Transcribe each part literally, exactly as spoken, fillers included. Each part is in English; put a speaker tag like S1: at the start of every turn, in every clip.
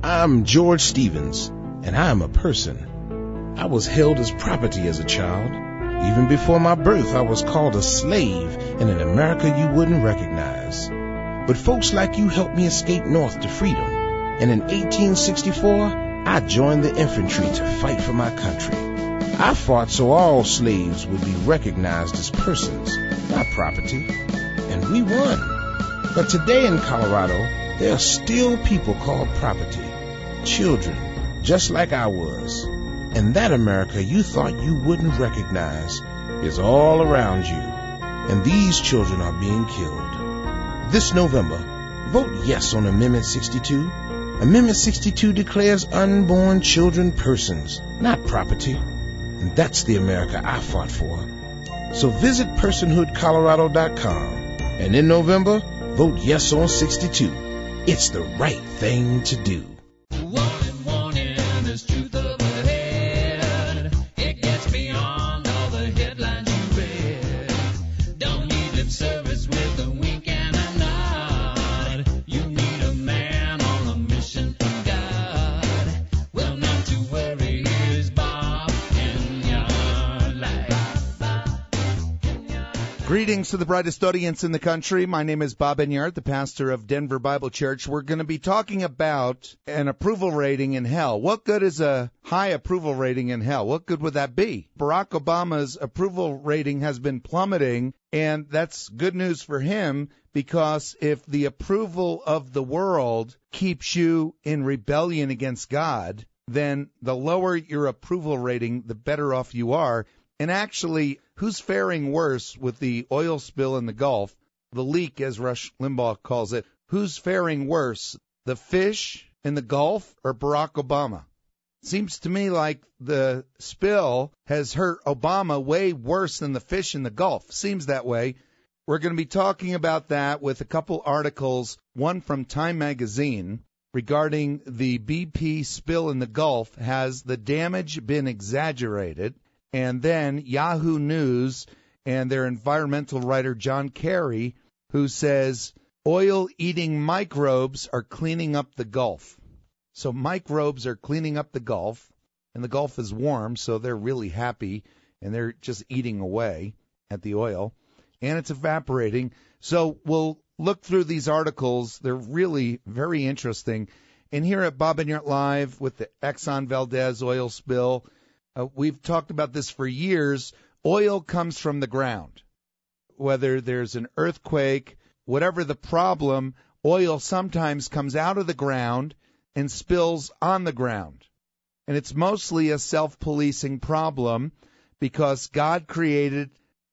S1: I'm George Stevens, and I am a person. I was held as property as a child. Even before my birth, I was called a slave in an America you wouldn't recognize. But folks like you helped me escape north to freedom. And in eighteen sixty-four, I joined the infantry to fight for my country. I fought so all slaves would be recognized as persons, not property. And we won. But today in Colorado, there are still people called property. Children, just like I was. And that America you thought you wouldn't recognize is all around you. And these children are being killed. This November, vote yes on Amendment sixty-two. Amendment sixty-two declares unborn children persons, not property. And that's the America I fought for. So visit personhood colorado dot com. And in November, vote yes on sixty-two. It's the right thing to do.
S2: Greetings to the brightest audience in the country. My name is Bob Enyart, the pastor of Denver Bible Church. We're going to be talking about an approval rating in hell. What good is a high approval rating in hell? What good would that be? Barack Obama's approval rating has been plummeting, and that's good news for him, because if the approval of the world keeps you in rebellion against God, then the lower your approval rating, the better off you are. And actually, who's faring worse with the oil spill in the Gulf, the leak, as Rush Limbaugh calls it? Who's faring worse, the fish in the Gulf or Barack Obama? Seems to me like the spill has hurt Obama way worse than the fish in the Gulf. Seems that way. We're going to be talking about that with a couple articles, one from Time Magazine regarding the B P spill in the Gulf. Has the damage been exaggerated? And then Yahoo News and their environmental writer John Kerry, who says oil-eating microbes are cleaning up the Gulf. So microbes are cleaning up the Gulf, and the Gulf is warm, so they're really happy, and they're just eating away at the oil, and it's evaporating. So we'll look through these articles. They're really very interesting. And here at Bob Enyart Live with the Exxon Valdez oil spill, Uh, we've talked about this for years. Oil comes from the ground. Whether there's an earthquake, whatever the problem, oil sometimes comes out of the ground and spills on the ground. And it's mostly a self-policing problem because God created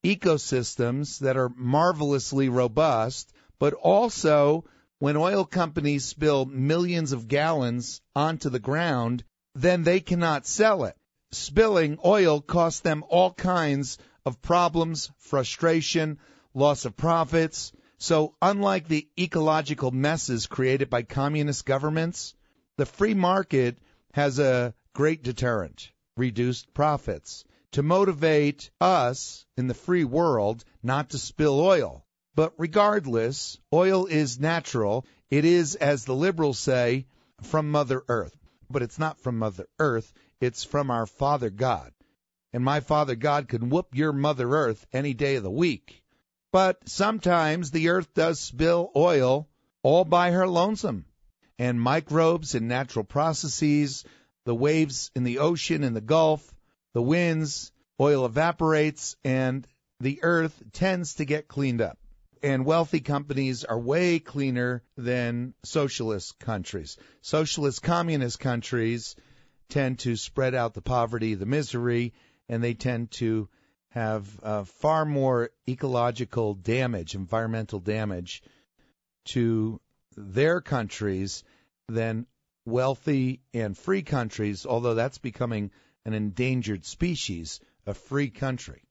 S2: ecosystems that are marvelously robust, but also when oil companies spill millions of gallons onto the ground, then they cannot sell it. Spilling oil costs them all kinds of problems, frustration, loss of profits. So unlike the ecological messes created by communist governments, the free market has a great deterrent, reduced profits, to motivate us in the free world not to spill oil. But regardless, oil is natural. It is, as the liberals say, from Mother Earth. But it's not from Mother Earth. It's from our Father God. And my Father God can whoop your Mother Earth any day of the week. But sometimes the earth does spill oil all by her lonesome. And microbes and natural processes, the waves in the ocean and the Gulf, the winds, oil evaporates, and the earth tends to get cleaned up. And wealthy companies are way cleaner than socialist countries. Socialist communist countries tend to spread out the poverty, the misery, and they tend to have uh, far more ecological damage, environmental damage to their countries than wealthy and free countries, although that's becoming an endangered species, a free country.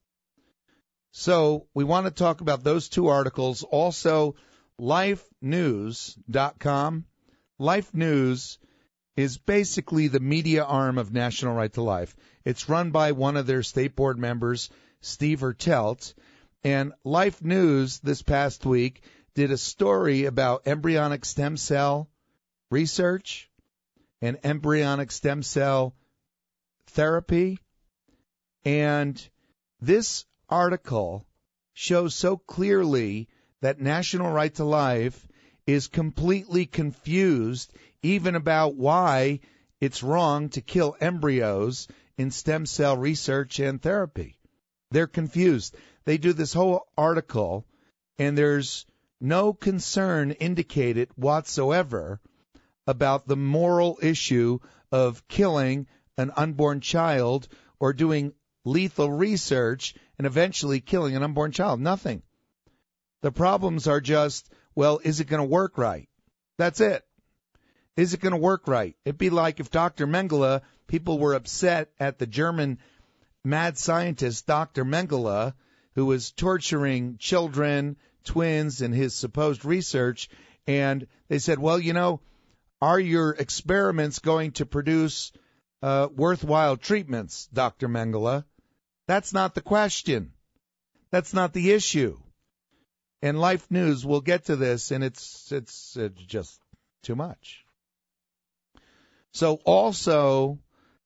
S2: So we want to talk about those two articles. Also, life news dot com. Life News is basically the media arm of National Right to Life. It's run by one of their state board members, Steve Ertelt. And Life News this past week did a story about embryonic stem cell research. and embryonic stem cell therapy. And this article shows so clearly that National Right to Life is completely confused even about why it's wrong to kill embryos in stem cell research and therapy. They're confused. They do this whole article, and there's no concern indicated whatsoever about the moral issue of killing an unborn child or doing lethal research and eventually killing an unborn child. Nothing. The problems are just, well, is it going to work right? That's it. Is it going to work right? It'd be like if Doctor Mengele, people were upset at the German mad scientist Doctor Mengele, who was torturing children, twins, in his supposed research, and they said, well, you know, are your experiments going to produce uh, worthwhile treatments, Doctor Mengele? That's not the question. That's not the issue. And Life News will get to this, and it's it's, it's just too much. So also,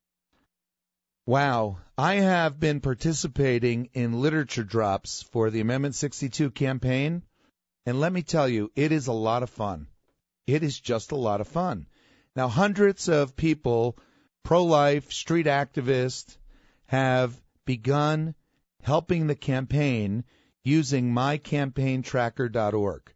S2: wow, I have been participating in literature drops for the Amendment sixty-two campaign, and let me tell you, it is a lot of fun. It is just a lot of fun. Now, hundreds of people, pro-life, street activists, have begun helping the campaign using my campaign tracker dot org.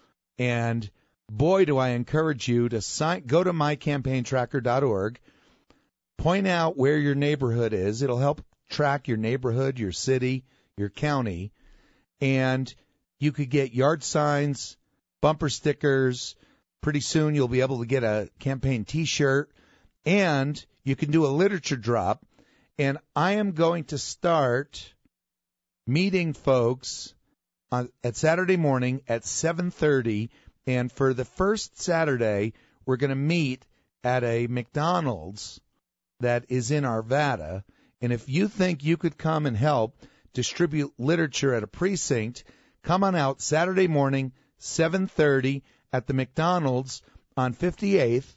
S2: And boy, do I encourage you to sign, go to my campaign tracker dot org, point out where your neighborhood is. It'll help track your neighborhood, your city, your county, and you could get yard signs, bumper stickers. Pretty soon you'll be able to get a campaign T-shirt, and you can do a literature drop. And I am going to start meeting folks on, at Saturday morning at seven thirty, and for the first Saturday, we're going to meet at a McDonald's that is in Arvada. And if you think you could come and help distribute literature at a precinct, come on out Saturday morning, seven thirty, at the McDonald's on fifty-eighth,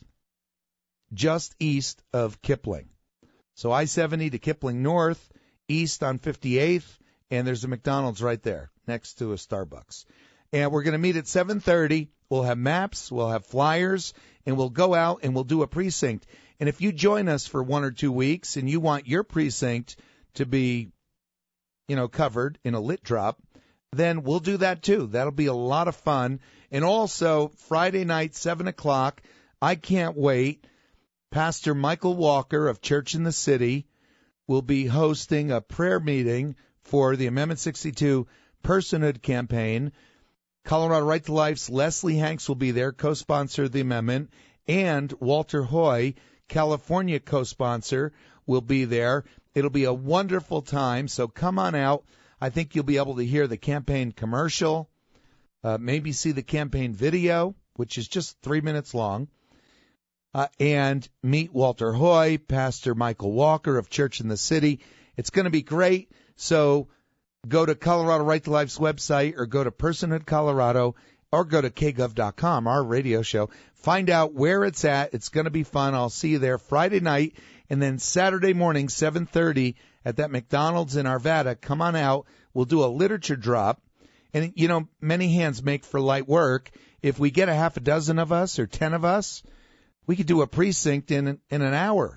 S2: just east of Kipling. So I seventy to Kipling North, east on fifty-eighth, and there's a McDonald's right there next to a Starbucks. And we're going to meet at seven thirty. We'll have maps, we'll have flyers, and we'll go out and we'll do a precinct. And if you join us for one or two weeks and you want your precinct to be, you know, covered in a lit drop, then we'll do that too. That'll be a lot of fun. And also, Friday night, seven o'clock, I can't wait. Pastor Michael Walker of Church in the City will be hosting a prayer meeting for the Amendment sixty-two Personhood Campaign. Colorado Right to Life's Leslie Hanks will be there, co-sponsor of the amendment, and Walter Hoy, California co-sponsor, will be there. It'll be a wonderful time, so come on out. I think you'll be able to hear the campaign commercial, uh, maybe see the campaign video, which is just three minutes long, uh, and meet Walter Hoy, Pastor Michael Walker of Church in the City. It's going to be great, so go to Colorado Right to Life's website or go to Personhood Colorado or go to K Gov dot com, our radio show. Find out where it's at. It's going to be fun. I'll see you there Friday night, and then Saturday morning, seven thirty, at that McDonald's in Arvada. Come on out. We'll do a literature drop. And, you know, many hands make for light work. If we get a half a dozen of us or ten of us, we could do a precinct in in an hour.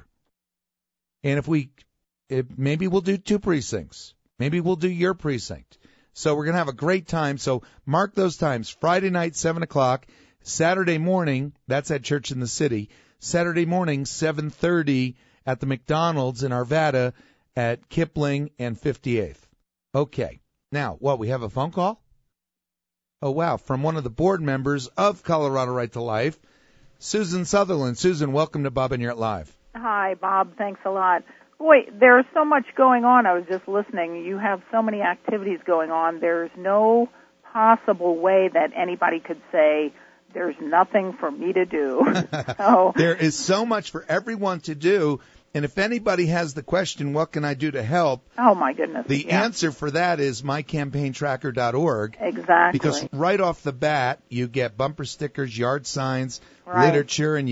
S2: And if we, if, maybe we'll do two precincts. Maybe we'll do your precinct. So we're going to have a great time. So mark those times. Friday night, seven o'clock. Saturday morning, that's at Church in the City. Saturday morning, seven thirty, at the McDonald's in Arvada at Kipling and fifty-eighth. Okay. Now, what, we have a phone call? Oh, wow, from one of the board members of Colorado Right to Life, Susan Sutherland. Susan, welcome to Bob and Yurt Live.
S3: Hi, Bob. Thanks a lot. Boy, there's so much going on. I was just listening. You have so many activities going on. There's no possible way that anybody could say, there's nothing for me to do. So,
S2: there is so much for everyone to do. And if anybody has the question, what can I do to help?
S3: Oh, my goodness.
S2: The
S3: yeah.
S2: answer for that is my campaign tracker dot org.
S3: Exactly.
S2: Because right off the bat, you get bumper stickers, yard signs,
S3: right.
S2: literature, and you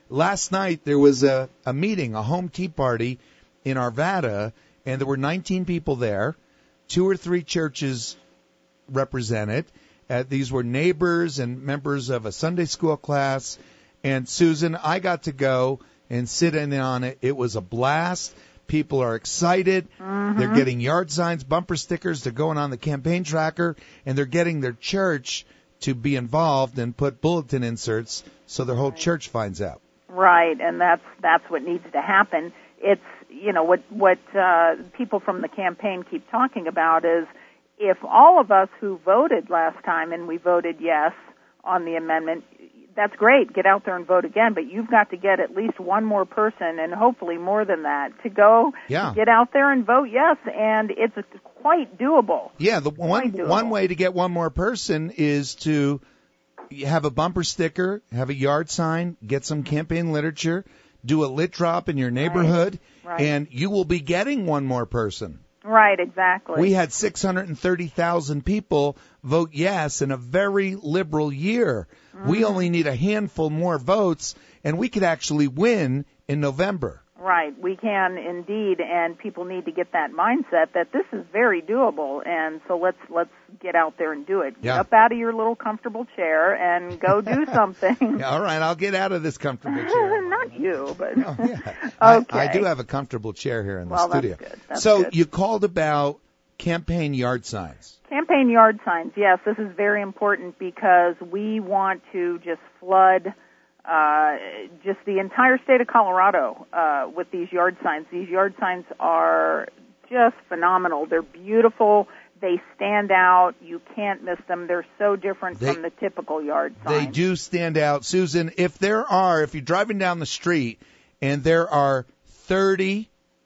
S2: last night there was a, a meeting, a home tea party in Arvada, and there were nineteen people there, two or three churches represented. Uh, these were neighbors and members of a Sunday school class. And Susan, I got to go and sit in on it. It was a blast. People are excited.
S3: Mm-hmm.
S2: They're getting yard signs, bumper stickers. They're going on the campaign tracker, and they're getting their church to be involved and put bulletin inserts so their whole church finds out.
S3: Right, and that's that's what needs to happen. It's, you know, what what uh, people from the campaign keep talking about is if all of us who voted last time and we voted yes on the amendment, that's great. Get out there and vote again, but you've got to get at least one more person, and hopefully more than that, to go
S2: yeah.
S3: get out there and vote yes, and it's quite doable.
S2: Yeah, the one
S3: doable.
S2: one way to get one more person is to have a bumper sticker, have a yard sign, get some campaign literature, do a lit drop in your neighborhood,
S3: right. Right.
S2: and you will be getting one more person.
S3: Right, exactly.
S2: We had six hundred thirty thousand people vote yes in a very liberal year. Mm-hmm. We only need a handful more votes, and we could actually win in November.
S3: Right, we can indeed, and people need to get that mindset that this is very doable, and so let's let's get out there and do it.
S2: Yeah.
S3: Get up out of your little comfortable chair and go do something.
S2: Yeah, all right, I'll get out of this comfortable chair.
S3: Not you, but
S2: oh, yeah.
S3: okay.
S2: I, I do have a comfortable chair here in the
S3: well,
S2: studio.
S3: That's good. That's
S2: so
S3: good.
S2: you called about campaign yard signs.
S3: Campaign yard signs, yes, this is very important because we want to just flood uh, just the entire state of Colorado uh, with these yard signs. These yard signs are just phenomenal. They're beautiful. They stand out. You can't miss them. They're so different
S2: They,
S3: from the typical yard sign.
S2: They do stand out. Susan, if there are, if you're driving down the street and there are thirty,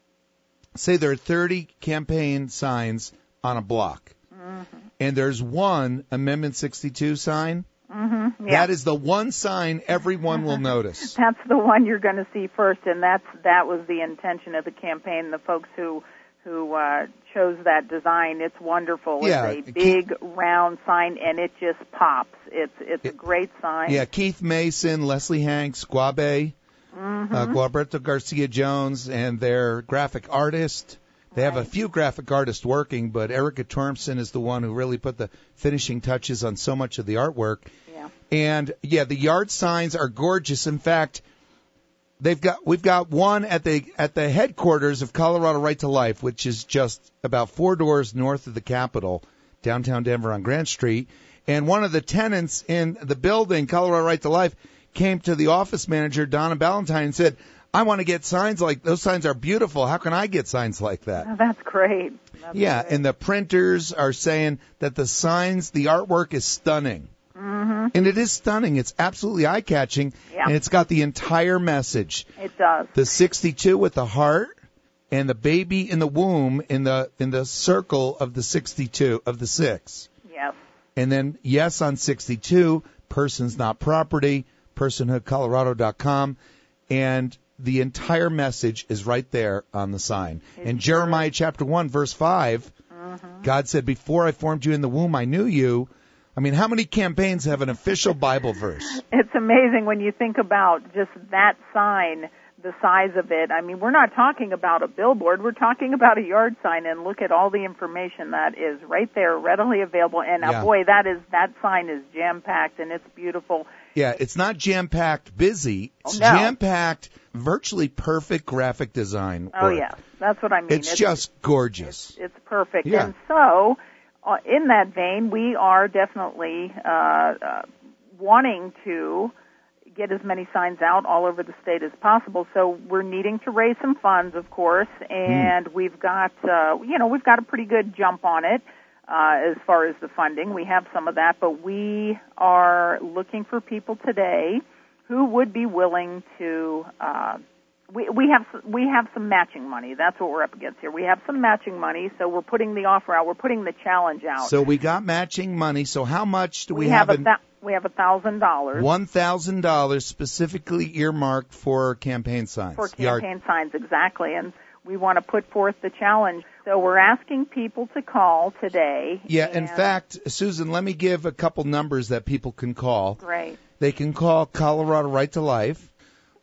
S2: say there are thirty campaign signs on a block, mm-hmm. and there's one Amendment sixty-two sign,
S3: mm-hmm. yeah.
S2: that is the one sign everyone will notice.
S3: That's the one you're going to see first, and that's that was the intention of the campaign. The folks who who uh, chose that design, it's wonderful.
S2: Yeah,
S3: It's a big Keith, round sign, and it just pops. It's it's it, a great sign.
S2: Yeah, Keith Mason, Leslie Hanks, Guabe,
S3: mm-hmm.
S2: uh, Gualberto Garcia Jones, and their graphic artist. They have a few graphic artists working, but Erica Tormson is the one who really put the finishing touches on so much of the artwork.
S3: Yeah.
S2: And yeah, the yard signs are gorgeous. In fact, they've got we've got one at the at the headquarters of Colorado Right to Life, which is just about four doors north of the Capitol, downtown Denver on Grant Street. And one of the tenants in the building, Colorado Right to Life, came to the office manager, Donna Ballantyne, and said, I want to get signs like those. Signs are beautiful. How can I get signs like that?
S3: Oh, that's great. That's
S2: yeah,
S3: great.
S2: And the printers are saying that the signs, the artwork is stunning.
S3: Mm-hmm.
S2: And it is stunning. It's absolutely eye-catching.
S3: Yeah.
S2: And it's got the entire message.
S3: It does.
S2: The sixty-two with the heart and the baby in the womb in the in the circle of the sixty-two, of the six.
S3: Yes.
S2: And then yes on sixty-two, persons not property, personhood colorado dot com. And the entire message is right there on the sign.
S3: It's
S2: in Jeremiah true. chapter one, verse five, mm-hmm. God said, before I formed you in the womb, I knew you. I mean, how many campaigns have an official Bible verse?
S3: It's amazing when you think about just that sign, the size of it. I mean, we're not talking about a billboard. We're talking about a yard sign, and look at all the information that is right there, readily available. And
S2: yeah.
S3: uh, boy, that is that sign is jam-packed, and it's beautiful.
S2: Yeah, it's not jam-packed busy. It's
S3: oh, no.
S2: jam-packed, virtually perfect graphic design
S3: Oh,
S2: work.
S3: yeah. That's what I mean.
S2: It's, it's just gorgeous.
S3: It's, it's perfect.
S2: Yeah.
S3: And so, uh, in that vein, we are definitely uh, uh, wanting to get as many signs out all over the state as possible. So we're needing to raise some funds, of course, and mm. we've got, uh, you know, we've got a pretty good jump on it. Uh, as far as the funding, we have some of that, but we are looking for people today who would be willing to. Uh, we we have we have some matching money. That's what we're up against here. We have some matching money, so we're putting the offer out. We're putting the challenge out.
S2: So we got matching money. So how much do we,
S3: we
S2: have?
S3: have
S2: in,
S3: a th- we have a thousand dollars.
S2: One thousand dollars specifically earmarked for campaign signs.
S3: For campaign Yard. signs, exactly, and we want to put forth the challenge. So we're asking people to call today.
S2: Yeah,
S3: and
S2: in fact, Susan, let me give a couple numbers that people can call.
S3: Great.
S2: They can call Colorado Right to Life,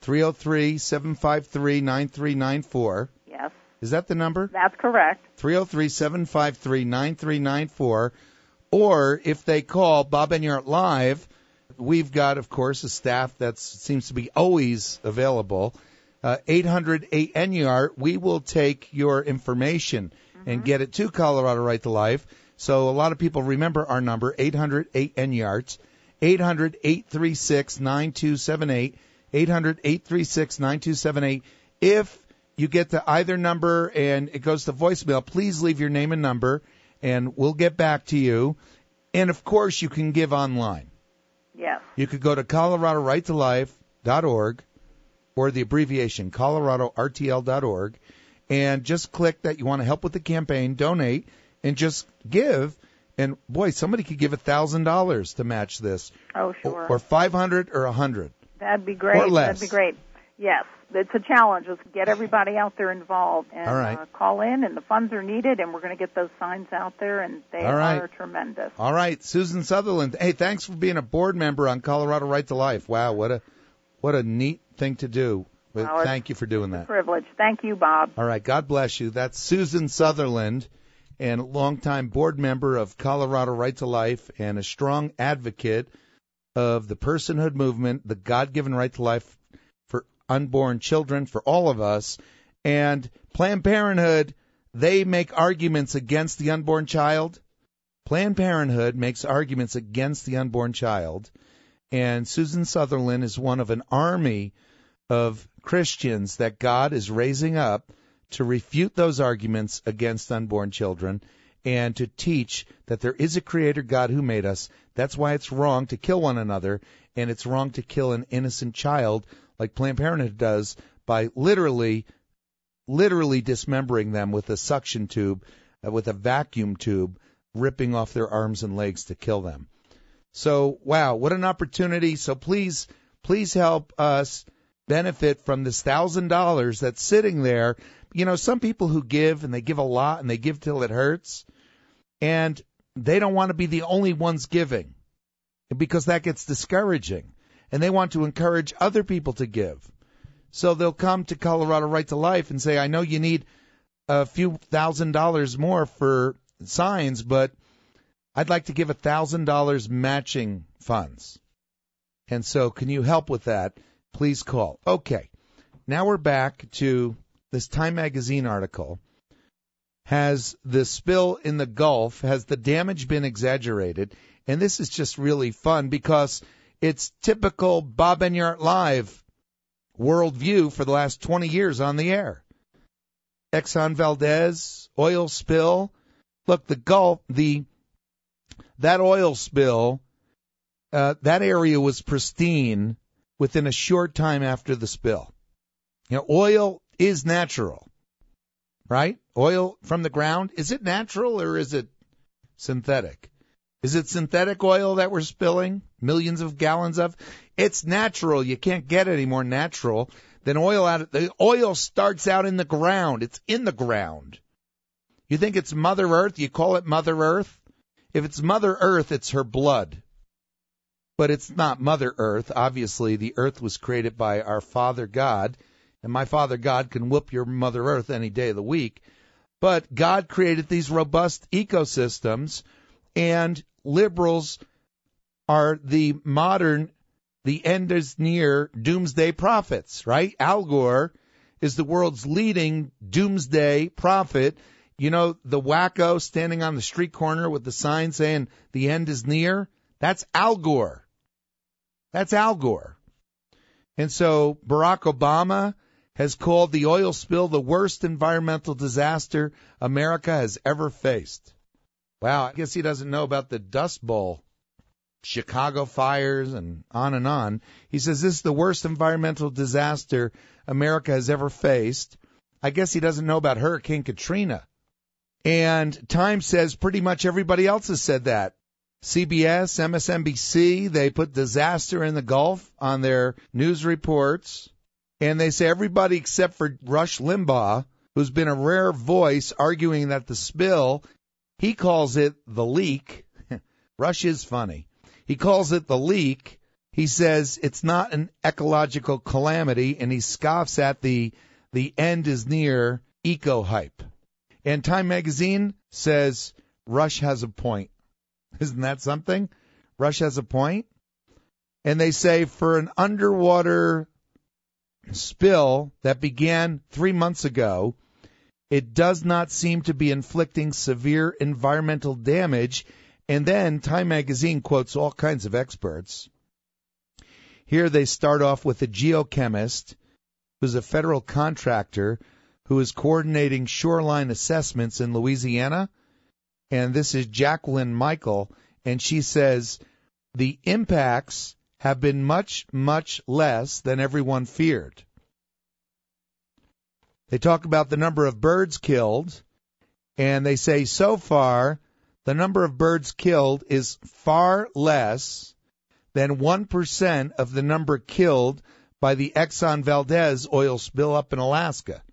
S2: three oh three, seven five three, nine three nine four.
S3: Yes.
S2: Is that the number?
S3: That's correct.
S2: three oh three, seven five three, nine three nine four. Or if they call Bob Enyart Live, we've got, of course, a staff that seems to be always available. Uh, eight hundred eight N Y A R T, we will take your information mm-hmm. and get it to Colorado Right to Life. So a lot of people remember our number, eight hundred eight N Y A R T, eight hundred, eight three six, nine two seven eight, eight hundred, eight three six, nine two seven eight. If you get to either number and it goes to voicemail, please leave your name and number, and we'll get back to you. And, of course, you can give online.
S3: Yes.
S2: You could go to Colorado Right to Life dot org or the abbreviation Colorado R T L dot org, and just click that you want to help with the campaign, donate, and just give. And, boy, somebody could give one thousand dollars to match this.
S3: Oh, sure.
S2: Or five hundred dollars or one hundred dollars.
S3: That'd be great.
S2: Or less.
S3: That'd be great. Yes. It's a challenge. Let's get everybody out there involved and
S2: All right.
S3: uh, call in, and the funds are needed, and we're going to get those signs out there, and they
S2: All right.
S3: are tremendous.
S2: All right. Susan Sutherland, hey, thanks for being a board member on Colorado Right to Life. Wow, what a what a neat thing to do. But
S3: well,
S2: thank you for doing that.
S3: It's a privilege. Thank you, Bob.
S2: All right. God bless you. That's Susan Sutherland, and longtime board member of Colorado Right to Life and a strong advocate of the personhood movement, the God-given right to life for unborn children, for all of us. And Planned Parenthood, they make arguments against the unborn child. Planned Parenthood makes arguments against the unborn child. And Susan Sutherland is one of an army of Christians that God is raising up to refute those arguments against unborn children and to teach that there is a creator God who made us. That's why it's wrong to kill one another, and it's wrong to kill an innocent child like Planned Parenthood does by literally, literally dismembering them with a suction tube, uh, with a vacuum tube, ripping off their arms and legs to kill them. So, wow, what an opportunity. So please, please help us benefit from this one thousand dollars that's sitting there. You know, some people who give, and they give a lot, and they give till it hurts, and they don't want to be the only ones giving because that gets discouraging, and they want to encourage other people to give. So they'll come to Colorado Right to Life and say, I know you need a few thousand dollars more for signs, but I'd like to give one thousand dollars matching funds. And so can you help with that? Please call. Okay, now we're back to this Time Magazine article. Has the spill in the Gulf, has the damage been exaggerated? And this is just really fun because it's typical Bob Enyart Live worldview for the last twenty years on the air. Exxon Valdez, oil spill. Look, the Gulf, the that oil spill, uh, that area was pristine within a short time after the spill. You know, oil is natural, right? Oil from the ground, is it natural or is it synthetic? Is it synthetic oil that we're spilling millions of gallons of? It's natural. You can't get any more natural than oil out of the oil starts out in the ground. It's in the ground. You think it's Mother Earth? You call it Mother Earth? If it's Mother Earth, it's her blood. But it's not Mother Earth. Obviously, the earth was created by our Father God, and my Father God can whoop your Mother Earth any day of the week. But God created these robust ecosystems, and liberals are the modern, the end is near doomsday prophets, right? Al Gore is the world's leading doomsday prophet. You know, the wacko standing on the street corner with the sign saying the end is near? That's Al Gore. That's Al Gore. And so Barack Obama has called the oil spill the worst environmental disaster America has ever faced. Wow, I guess he doesn't know about the Dust Bowl, Chicago fires, and on and on. He says this is the worst environmental disaster America has ever faced. I guess he doesn't know about Hurricane Katrina. And Time says pretty much everybody else has said that. C B S, M S N B C, they put disaster in the Gulf on their news reports. And they say everybody except for Rush Limbaugh, who's been a rare voice arguing that the spill, he calls it the leak. Rush is funny. He calls it the leak, He says it's not an ecological calamity, and he scoffs at the the end is near eco-hype. And Time Magazine says Rush has a point. Isn't that something? Rush has a point. And they say for an underwater spill that began three months ago, it does not seem to be inflicting severe environmental damage. And then Time Magazine quotes all kinds of experts. Here they start off with a geochemist who's a federal contractor who is coordinating shoreline assessments in Louisiana. And this is Jacqueline Michael. And she says the impacts have been much, much less than everyone feared. They talk about the number of birds killed. And they say so far the number of birds killed is far less than one percent of the number killed by the Exxon Valdez oil spill up in Alaska.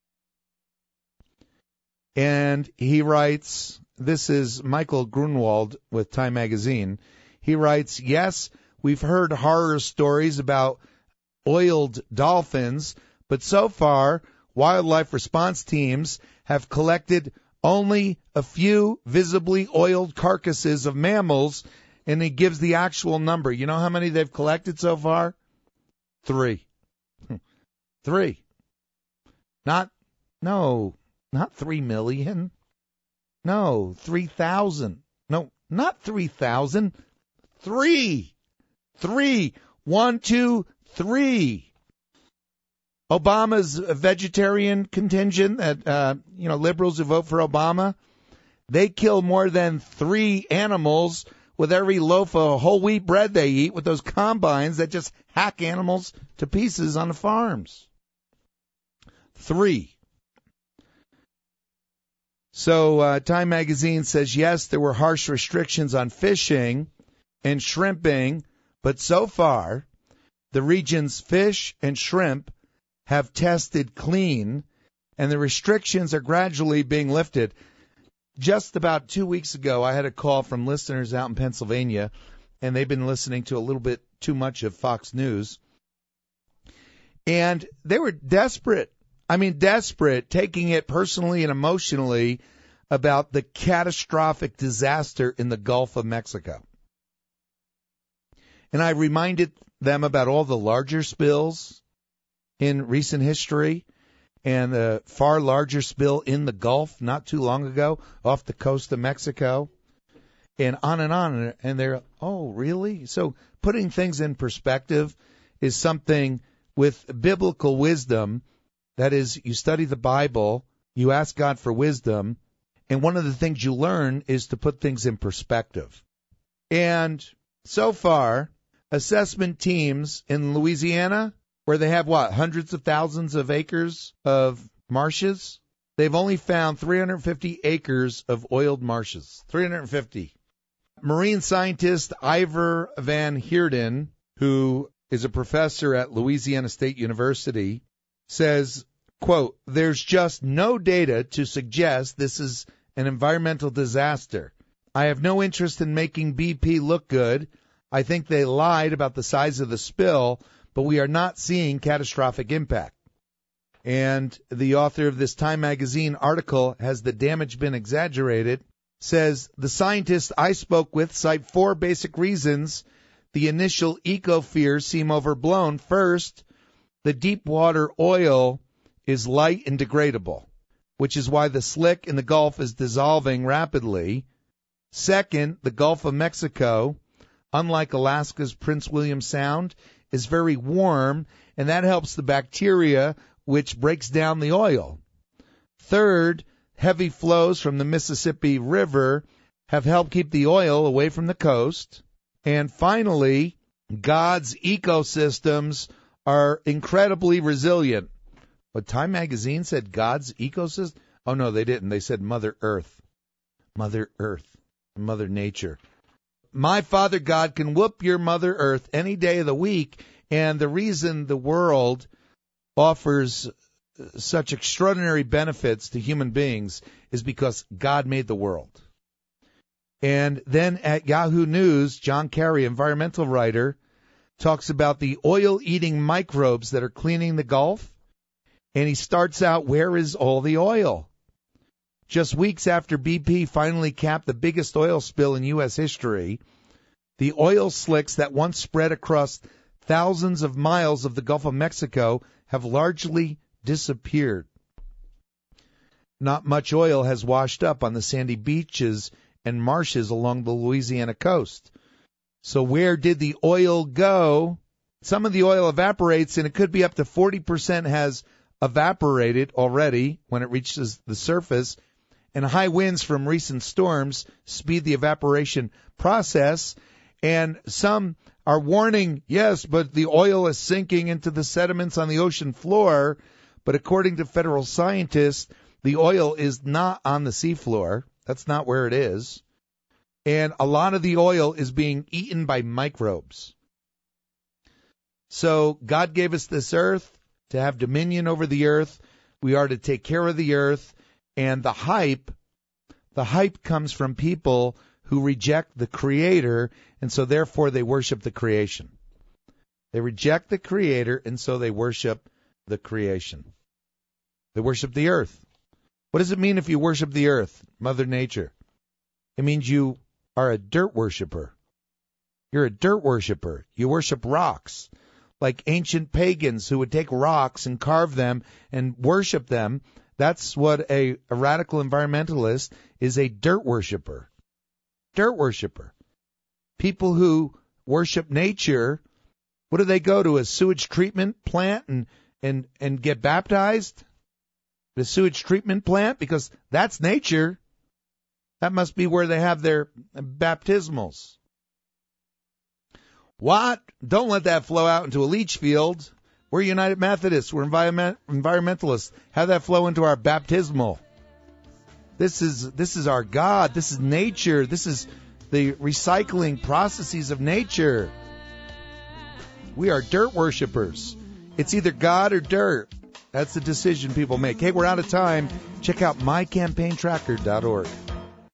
S2: And he writes, this is Michael Grunwald with Time Magazine. He writes, yes, we've heard horror stories about oiled dolphins, but so far, wildlife response teams have collected only a few visibly oiled carcasses of mammals, and he gives the actual number. You know how many they've collected so far? Three. Three. Not, no, not three million. No, three thousand. No, not three thousand. Three. Three. One, two, three. Obama's vegetarian contingent, that, uh, you know, liberals who vote for Obama, they kill more than three animals with every loaf of whole wheat bread they eat with those combines that just hack animals to pieces on the farms. Three. So uh, Time Magazine says, yes, there were harsh restrictions on fishing and shrimping, but so far the region's fish and shrimp have tested clean, and the restrictions are gradually being lifted. Just about two weeks ago, I had a call from listeners out in Pennsylvania, and they've been listening to a little bit too much of Fox News. And they were desperate. I mean, desperate, taking it personally and emotionally about the catastrophic disaster in the Gulf of Mexico. And I reminded them about all the larger spills in recent history, and the far larger spill in the Gulf not too long ago off the coast of Mexico, and on and on. And they're, oh, really? So putting things in perspective is something with biblical wisdom. That is, you study the Bible, you ask God for wisdom, and one of the things you learn is to put things in perspective. And so far, assessment teams in Louisiana, where they have, what, hundreds of thousands of acres of marshes, they've only found three hundred fifty acres of oiled marshes. three hundred fifty. Marine scientist Ivor Van Heerden, who is a professor at Louisiana State University, says, quote, there's just no data to suggest this is an environmental disaster. I have no interest in making B P look good. I think they lied about the size of the spill, but we are not seeing catastrophic impact. And the author of this Time Magazine article, Has the Damage Been Exaggerated?, says, the scientists I spoke with cite four basic reasons the initial eco-fears seem overblown. First, the deep water oil is light and degradable, which is why the slick in the Gulf is dissolving rapidly. Second, the Gulf of Mexico, unlike Alaska's Prince William Sound, is very warm, and that helps the bacteria which breaks down the oil. Third, heavy flows from the Mississippi River have helped keep the oil away from the coast. And finally, God's ecosystems are incredibly resilient. But Time Magazine said God's ecosystem? Oh, no, they didn't. They said Mother Earth. Mother Earth. Mother Nature. My Father God can whoop your Mother Earth any day of the week, and the reason the world offers such extraordinary benefits to human beings is because God made the world. And then at Yahoo News, John Kerry, environmental writer, talks about the oil-eating microbes that are cleaning the Gulf, and he starts out, where is all the oil? Just weeks after B P finally capped the biggest oil spill in U S history, the oil slicks that once spread across thousands of miles of the Gulf of Mexico have largely disappeared. Not much oil has washed up on the sandy beaches and marshes along the Louisiana coast. So where did the oil go? Some of the oil evaporates, and it could be up to forty percent has evaporated already when it reaches the surface, and high winds from recent storms speed the evaporation process. And some are warning, yes, but the oil is sinking into the sediments on the ocean floor. But according to federal scientists, the oil is not on the seafloor. That's not where it is. And a lot of the oil is being eaten by microbes. So God gave us this earth to have dominion over the earth. We are to take care of the earth. And the hype, the hype comes from people who reject the Creator, and so therefore they worship the creation. They reject the Creator, and so they worship the creation. They worship the earth. What does it mean if you worship the earth, Mother Nature? It means you are a dirt worshiper. You're a dirt worshiper. You worship rocks, like ancient pagans who would take rocks and carve them and worship them. That's what a, a radical environmentalist is, a dirt worshiper. Dirt worshiper. People who worship nature, what do they go to? A sewage treatment plant and, and, and get baptized? The sewage treatment plant? Because that's nature. That must be where they have their baptismals. What? Don't let that flow out into a leach field. We're United Methodists. We're environment, environmentalists. Have that flow into our baptismal. This is this is our God. This is nature. This is the recycling processes of nature. We are dirt worshipers. It's either God or dirt. That's the decision people make. Hey, we're out of time. Check out my campaign tracker dot org.